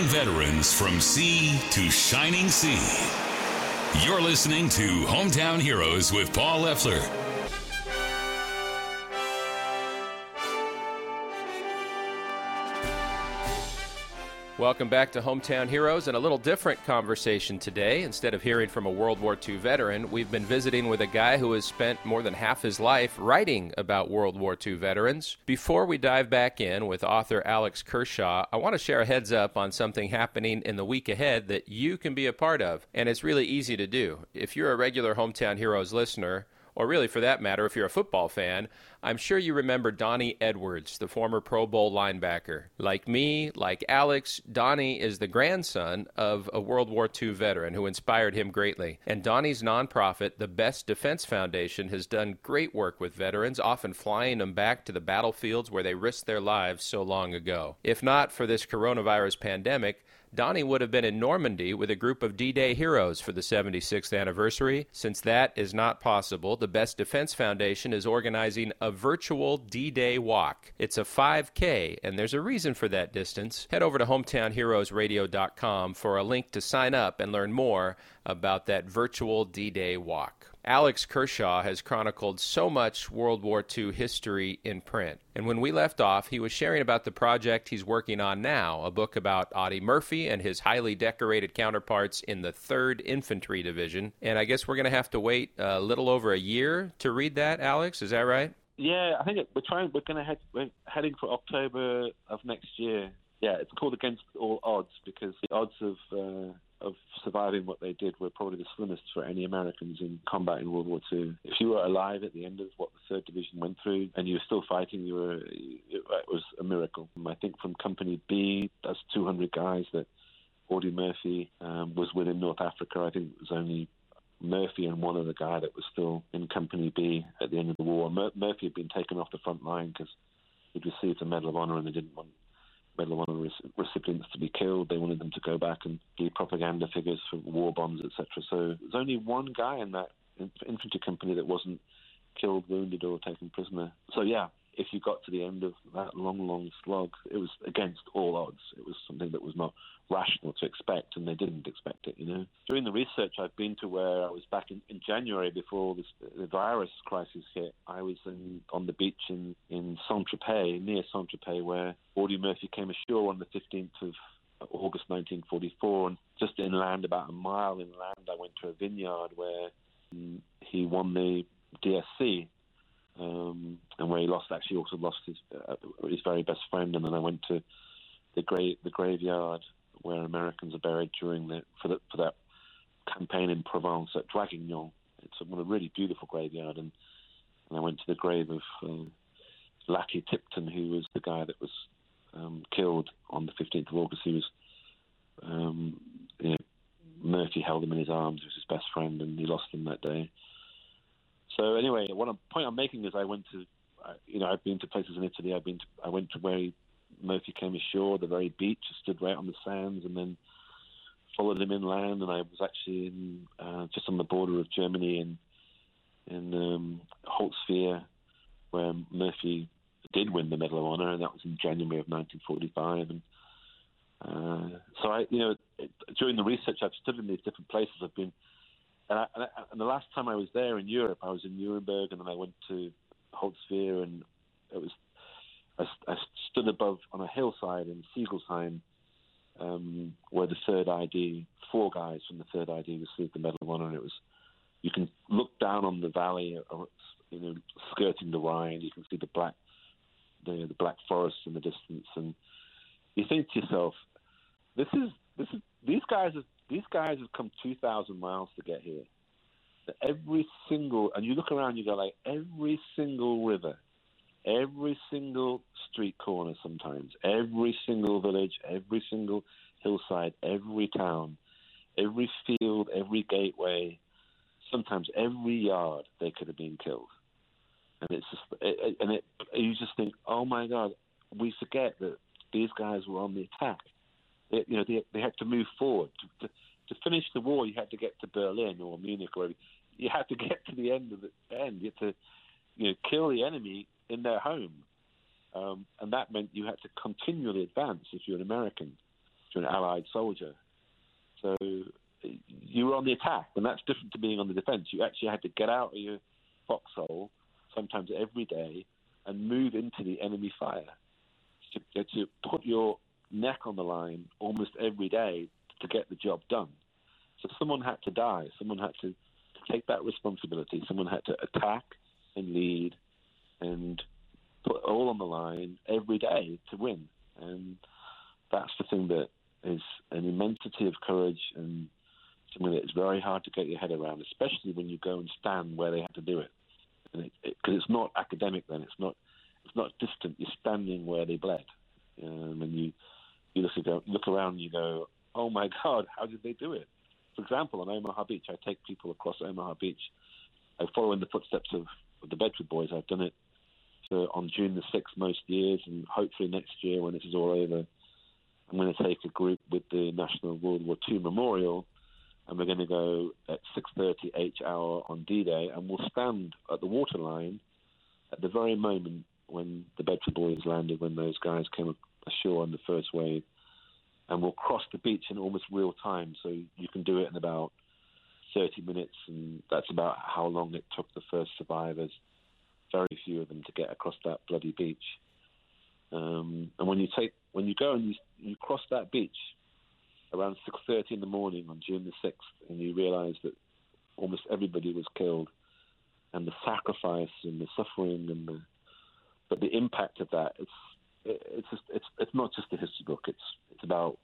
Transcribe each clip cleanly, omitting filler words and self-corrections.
veterans from sea to shining sea. You're listening to Hometown Heroes with Paul Leffler. Welcome back to Hometown Heroes, and a little different conversation today. Instead of hearing from a World War II veteran, we've been visiting with a guy who has spent more than half his life writing about World War II veterans. Before we dive back in with author Alex Kershaw, I want to share a heads up on something happening in the week ahead that you can be a part of, and it's really easy to do. If you're a regular Hometown Heroes listener, or really for that matter, if you're a football fan, I'm sure you remember Donnie Edwards, the former Pro Bowl linebacker. Like me, like Alex, Donnie is the grandson of a World War II veteran who inspired him greatly. And Donnie's nonprofit, the Best Defense Foundation, has done great work with veterans, often flying them back to the battlefields where they risked their lives so long ago. If not for this coronavirus pandemic, Donnie would have been in Normandy with a group of D-Day heroes for the 76th anniversary. Since that is not possible, the Best Defense Foundation is organizing a virtual D-Day walk. It's a 5K, and there's a reason for that distance. Head over to hometownheroesradio.com for a link to sign up and learn more about that virtual D-Day walk. Alex Kershaw has chronicled so much World War II history in print. And when we left off, he was sharing about the project he's working on now, a book about Audie Murphy and his highly decorated counterparts in the 3rd Infantry Division. And I guess we're going to have to wait a little over a year to read that, Alex. Is that right? Yeah, I think we're heading for October of next year. Yeah, it's called Against All Odds because the odds of surviving what they did were probably the slimmest for any Americans in combat in World War II. If you were alive at the end of what the 3rd Division went through and you were still fighting, it was a miracle. I think from Company B, that's 200 guys that Audie Murphy was with in North Africa. I think it was only Murphy and one other guy that was still in Company B at the end of the war. Murphy had been taken off the front line because he'd received a Medal of Honor and they didn't want Medal of Honor recipients to be killed. They wanted them to go back and be propaganda figures for war bombs, etc. So there's only one guy in that infantry company that wasn't killed, wounded, or taken prisoner. So yeah, if you got to the end of that long, long slog, it was against all odds. It was something that was not rational to expect, and they didn't expect it, During the research, I've been to where I was back in January before the virus crisis hit. I was on the beach in Saint-Tropez, near Saint-Tropez, where Audie Murphy came ashore on the 15th of August 1944, and just inland, about a mile inland, I went to a vineyard where he won the DSC, and where he also lost his very best friend. And then I went to the graveyard where Americans are buried for that campaign in Provence at Draguignan. It's a really beautiful graveyard, and I went to the grave of Lackey Tipton, who was the guy that was killed on the 15th of August. He was, Murphy held him in his arms. He was his best friend, and he lost him that day. So anyway, point I'm making is I went to, I've been to places in Italy. I went to where Murphy came ashore, the very beach, stood right on the sands, and then followed him inland. And I was actually just on the border of Germany in Holzwihr, where Murphy did win the Medal of Honor, and that was in January of 1945. And so during the research, I've stood in these different places. I've been. And the last time I was there in Europe, I was in Nuremberg, and then I went to Holzwihr, and I stood above on a hillside in Siegelsheim, where the 3rd ID, 4 guys from the 3rd ID received the Medal of Honor, and you can look down on the valley, skirting the Rhine. You can see the black forests in the distance, and you think to yourself, these guys have come 2,000 miles to get here. And you look around, you go like, every single river, every single street corner sometimes, every single village, every single hillside, every town, every field, every gateway, sometimes every yard, they could have been killed. And it's just, you just think, oh my God, we forget that these guys were on the attack. They had to move forward. To finish the war, you had to get to Berlin or Munich, or you had to get to the end of the end. You had to, kill the enemy in their home, and that meant you had to continually advance if you're an American you're an Allied soldier. So you were on the attack, and that's different to being on the defense. You actually had to get out of your foxhole, sometimes every day, and move into the enemy fire. To put your neck on the line almost every day to get the job done. So someone had to die. Someone had to take that responsibility. Someone had to attack and lead and put all on the line every day to win. And that's the thing that is an immensity of courage and something that is very hard to get your head around, especially when you go and stand where they had to do it. Because it's not academic then. It's not distant. You're standing where they bled. And you look around and you go, oh my God, how did they do it? For example, on Omaha Beach, I take people across Omaha Beach. I follow in the footsteps of the Bedford Boys. I've done it on June the 6th most years, and hopefully next year when this is all over, I'm going to take a group with the National World War II Memorial, and we're going to go at 6:30 H hour on D-Day, and we'll stand at the waterline at the very moment when the Bedford Boys landed, when those guys came ashore on the first wave, and we'll cross the beach in almost real time. So you can do it in about 30 minutes, and that's about how long it took the first survivors, very few of them, to get across that bloody beach. And when you go and you cross that beach around 6:30 in the morning on June the 6th, and you realize that almost everybody was killed, and the sacrifice and the suffering but the impact of that, it's not just a history book. It's about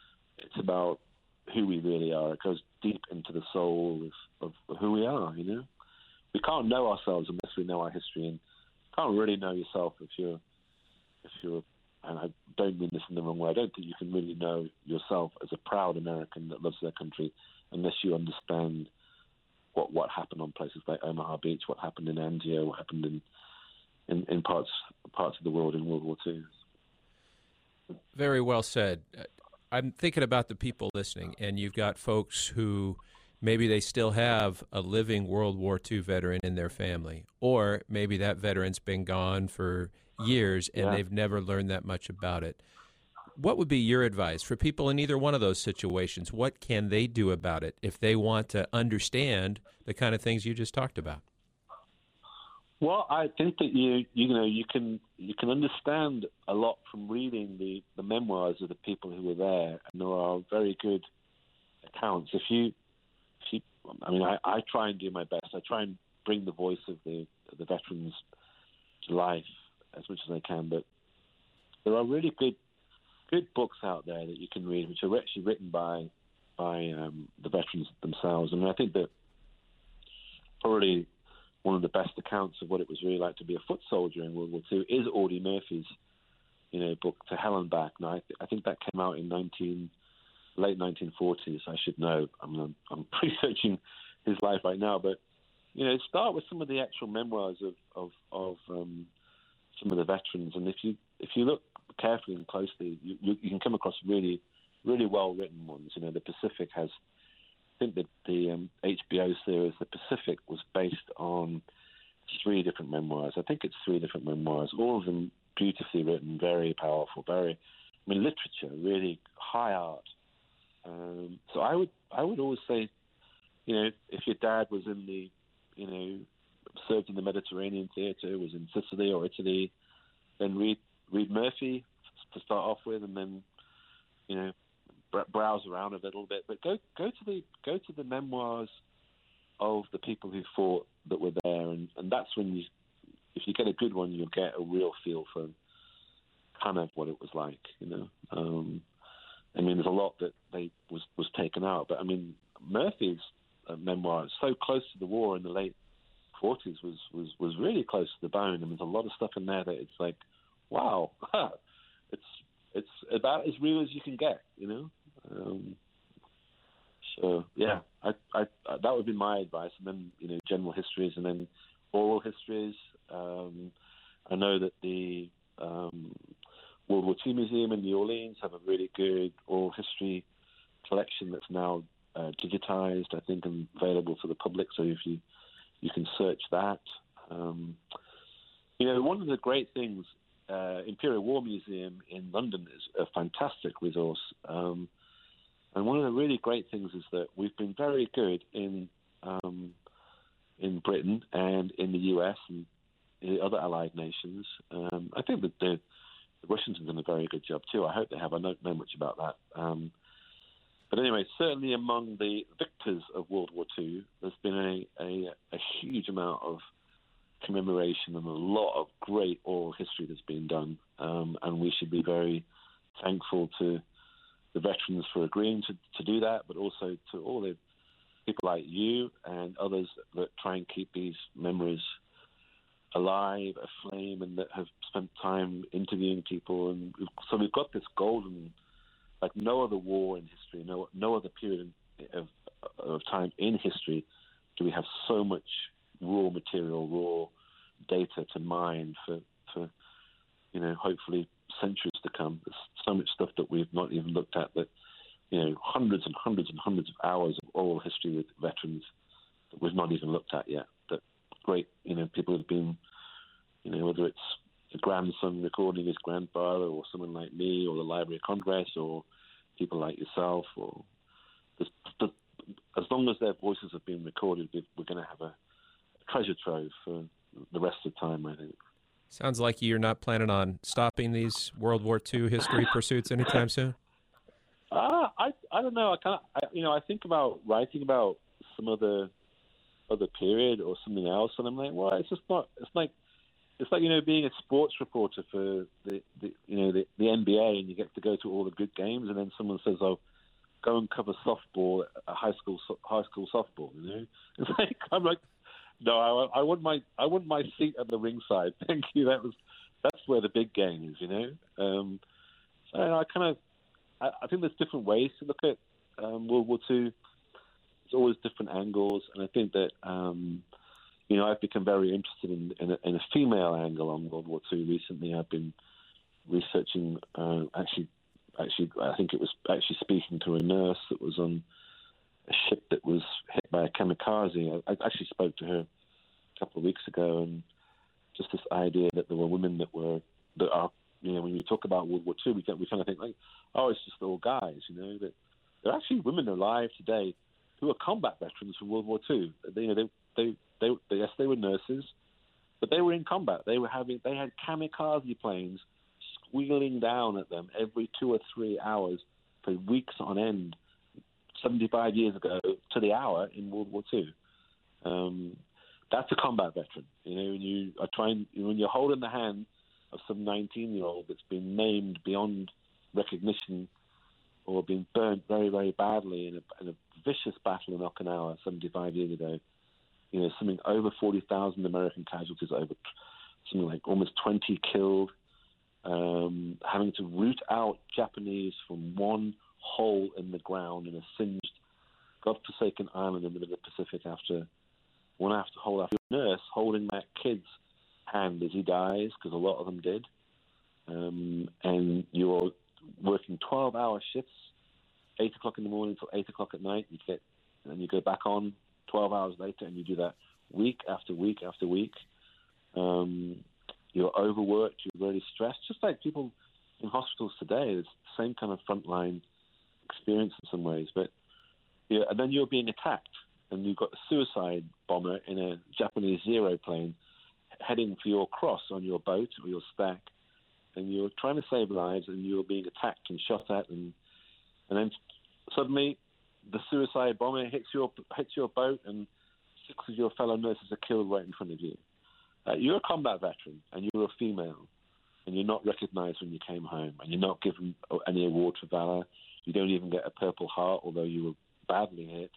who we really are. It goes deep into the soul of who we are. You know, we can't know ourselves unless we know our history, and you can't really know yourself if you're. And I don't mean this in the wrong way. I don't think you can really know yourself as a proud American that loves their country unless you understand what happened on places like Omaha Beach, what happened in Anzio, what happened in parts of the world in World War II. Very well said. I'm thinking about the people listening, and you've got folks who maybe they still have a living World War II veteran in their family, or maybe that veteran's been gone for years and they've never learned that much about it. What would be your advice for people in either one of those situations? What can they do about it if they want to understand the kind of things you just talked about? Well, I think that you can understand a lot from reading the memoirs of the people who were there, and there are very good accounts. I try and do my best. I try and bring the voice of the veterans to life as much as I can, but there are really good books out there that you can read, which are actually written by the veterans themselves. And I think that probably one of the best accounts of what it was really like to be a foot soldier in World War II is Audie Murphy's, book To Hell and Back. Now, I think that came out in late 1940s. I should know. I'm researching his life right now, but start with some of the actual memoirs of some of the veterans, and if you look carefully and closely, you can come across really, really well written ones. The Pacific has. I think that the HBO series, The Pacific, was based on 3 different memoirs. I think it's 3 different memoirs, all of them beautifully written, very powerful, literature, really high art. So I would always say, if your dad was in the, served in the Mediterranean theater, was in Sicily or Italy, then read Murphy to start off with, and then, browse around a little bit, but go to the memoirs of the people who fought that were there, and that's when if you get a good one, you'll get a real feel for kind of what it was like. There's a lot that was taken out, but Murphy's memoir, so close to the war in the late 40s, was really close to the bone, and there's a lot of stuff in there that it's like, wow, it's about as real as you can get, So yeah, I that would be my advice. And then general histories, and then oral histories. I know that the World War II Museum in New Orleans have a really good oral history collection that's now digitized, I think, and available to the public. So if you can search that. One of the great things Imperial War Museum in London is a fantastic resource. And one of the really great things is that we've been very good in Britain and in the US and in the other allied nations. I think that the Russians have done a very good job too. I hope they have. I don't know much about that. But anyway, certainly among the victors of World War II, there's been a huge amount of commemoration and a lot of great oral history that's been done. And we should be very thankful to the veterans for agreeing to do that, but also to all the people like you and others that try and keep these memories alive, aflame, and that have spent time interviewing people. And so we've got this golden, like no other war in history, no other period of time in history do we have so much raw material, raw data to mine for hopefully centuries to come. There's so much stuff that we've not even looked at, that hundreds and hundreds and hundreds of hours of oral history with veterans that we've not even looked at yet. That great, people have been, whether it's a grandson recording his grandfather, or someone like me, or the Library of Congress, or people like yourself, or as long as their voices have been recorded, we're going to have a treasure trove for the rest of the time, I think. Sounds like you're not planning on stopping these World War II history pursuits anytime soon. I don't know. I think about writing about some other period or something else, and I'm like, well, it's just not. It's like being a sports reporter for the NBA, and you get to go to all the good games, and then someone says, "Oh, go and cover softball, high school softball." It's like, I'm like, no, I want my seat at the ringside. Thank you. That's where the big game is. So I think there's different ways to look at World War II. There's always different angles, and I think that I've become very interested in a female angle on World War II recently. I've been researching. Actually, I think it was actually speaking to a nurse that was on a ship that was hit by a kamikaze. I actually spoke to her a couple of weeks ago, and just this idea that there were women that are, when we talk about World War II, we kind of think like, oh, it's just all guys, that there are actually women alive today who are combat veterans from World War II. Yes, they were nurses, but they were in combat. They had kamikaze planes squealing down at them every 2 or 3 hours for weeks on end, 75 years ago to the hour in World War II. That's a combat veteran. When you're holding the hand of some 19-year-old that's been maimed beyond recognition or been burnt very, very badly in a vicious battle in Okinawa 75 years ago, something over 40,000 American casualties, over something like almost 20 killed, having to root out Japanese from one hole in the ground in a singed, godforsaken island in the middle of the Pacific after a nurse holding that kid's hand as he dies, because a lot of them did. And you're working 12-hour shifts, 8 o'clock in the morning till 8 o'clock at night. And you go back on 12 hours later, and you do that week after week after week. You're overworked, you're really stressed, just like people in hospitals today. It's the same kind of frontline experience in some ways. But and then you're being attacked, and you've got a suicide bomber in a Japanese Zero plane heading for your cross on your boat or your stack, and you're trying to save lives, and you're being attacked and shot at, and then suddenly the suicide bomber hits your boat, and 6 of your fellow nurses are killed right in front of you. You're a combat veteran, and you're a female, and you're not recognized when you came home, and you're not given any award for valor. You don't even get a Purple Heart, although you were badly hit.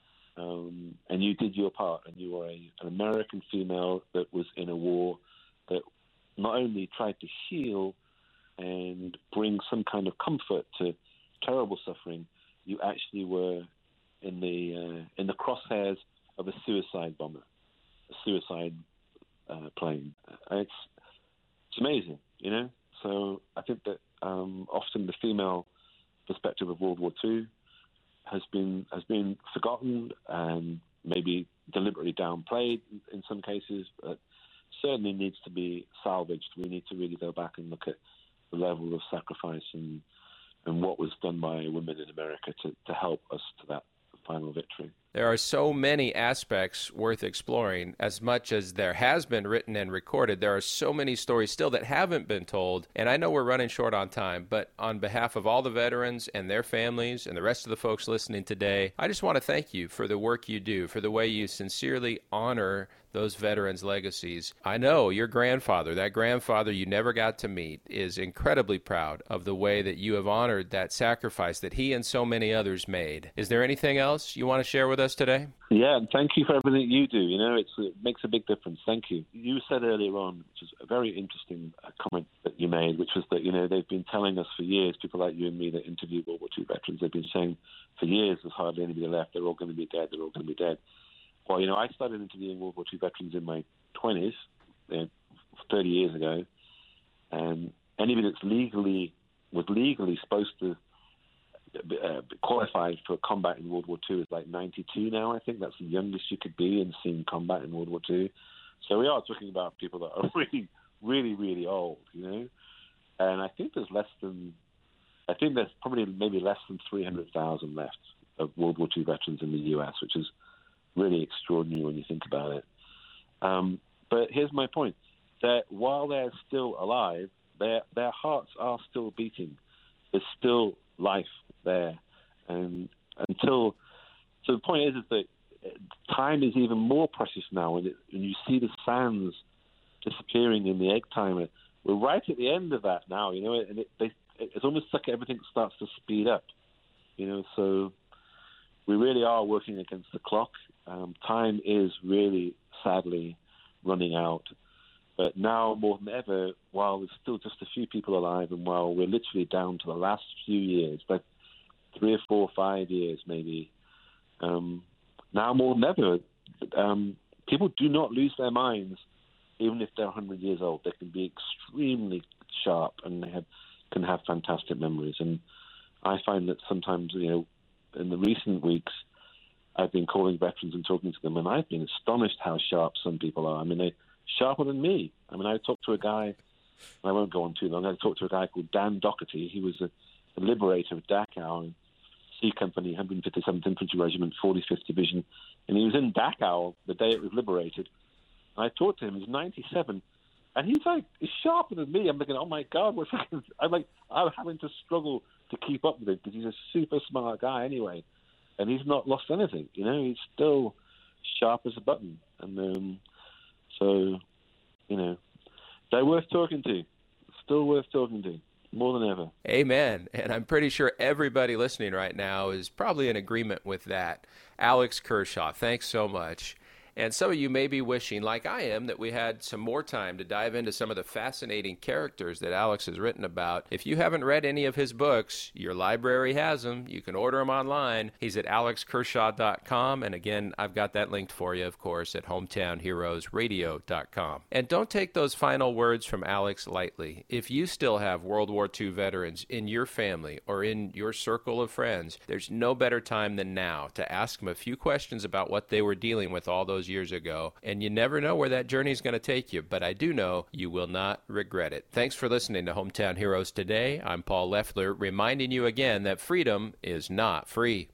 And you did your part, and you were an American female that was in a war that not only tried to heal and bring some kind of comfort to terrible suffering, you actually were in the crosshairs of a suicide bomber, a suicide plane. It's amazing, So I think that often the female perspective of World War II has been forgotten and maybe deliberately downplayed in some cases, but certainly needs to be salvaged. We need to really go back and look at the level of sacrifice and what was done by women in America to help us to that final victory. There are so many aspects worth exploring. As much as there has been written and recorded, there are so many stories still that haven't been told. And I know we're running short on time, but on behalf of all the veterans and their families and the rest of the folks listening today, I just want to thank you for the work you do, for the way you sincerely honor those veterans' legacies. I know your grandfather, that grandfather you never got to meet, is incredibly proud of the way that you have honored that sacrifice that he and so many others made. Is there anything else you want to share with us today? Yeah, and thank you for everything you do. You know, it makes a big difference. Thank you. You said earlier on, which is a very interesting comment that you made, which was that, you know, they've been telling us for years, people like you and me that interview World War II veterans, they've been saying for years there's hardly anybody left, they're all going to be dead, they're all going to be dead. Well, you know, I started interviewing World War II veterans in my 20s, 30 years ago, and anybody that's was legally supposed to qualified for combat in World War II is like 92 now. I think that's the youngest you could be in seeing combat in World War II. So we are talking about people that are really, really, really old, you know. And I think there's probably maybe less than 300,000 left of World War II veterans in the U.S., which is really extraordinary when you think about it. But here's my point: that while they're still alive, their hearts are still beating. There's still life there, and so the point is that time is even more precious now, and you see the sands disappearing in the egg timer. We're right at the end of that now, you know, and it's almost like everything starts to speed up, you know. So we really are working against the clock. Time is really, sadly, running out. But now, more than ever, while there's still just a few people alive, and while we're literally down to the last few years, like 3 or 4 or 5 years maybe, now more than ever, people do not lose their minds, even if they're 100 years old. They can be extremely sharp, and they can have fantastic memories. And I find that sometimes, you know, in the recent weeks, I've been calling veterans and talking to them, and I've been astonished how sharp some people are. I mean, they're sharper than me. I mean, I talked to a guy, and I won't go on too long, I talked to a guy called Dan Doherty. He was a liberator of Dachau, C Company, 157th Infantry Regiment, 45th Division, and he was in Dachau the day it was liberated. And I talked to him, he's 97, and he's sharper than me. I'm thinking, oh my God, I'm having to struggle to keep up with him, because he's a super smart guy anyway. And he's not lost anything, you know. He's still sharp as a button. And so, you know, they're worth talking to. Still worth talking to, more than ever. Amen. And I'm pretty sure everybody listening right now is probably in agreement with that. Alex Kershaw, thanks so much. And some of you may be wishing, like I am, that we had some more time to dive into some of the fascinating characters that Alex has written about. If you haven't read any of his books, your library has them. You can order them online. He's at alexkershaw.com. And again, I've got that linked for you, of course, at hometownheroesradio.com. And don't take those final words from Alex lightly. If you still have World War II veterans in your family or in your circle of friends, there's no better time than now to ask them a few questions about what they were dealing with all those years ago, and you never know where that journey is going to take you, but I do know you will not regret it. Thanks for listening to Hometown Heroes today. I'm Paul Leffler, reminding you again that freedom is not free.